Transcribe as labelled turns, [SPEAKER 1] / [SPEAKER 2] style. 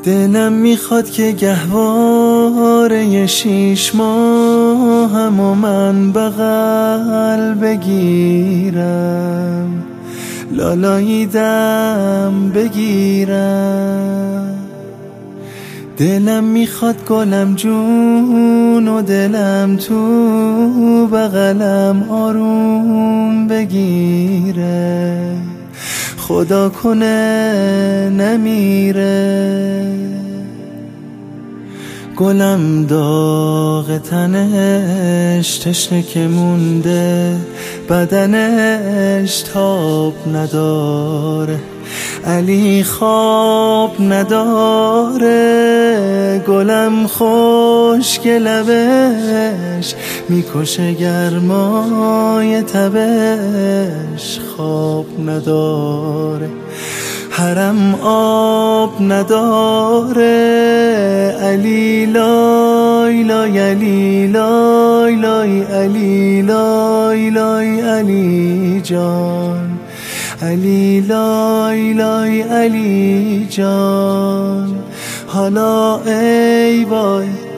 [SPEAKER 1] دلم میخواد که گهواره 6 ماهم و من بغل بگیرم، لالاییدم بگیرم. دلم میخواد گلم جون و دلم تو بغلم آروم بگیره، خدا کنه نمیره. گلم داغ تنش تشنه که مونده، بدنش تاب نداره، علی خواب نداره. گلم خشک لبش میکشه گرمای تبش، خواب نداره، حرم آب نداره. علی لای لای علی لای لای علی لای لای علی جان، علی لای لای علی جان. حالا ای وای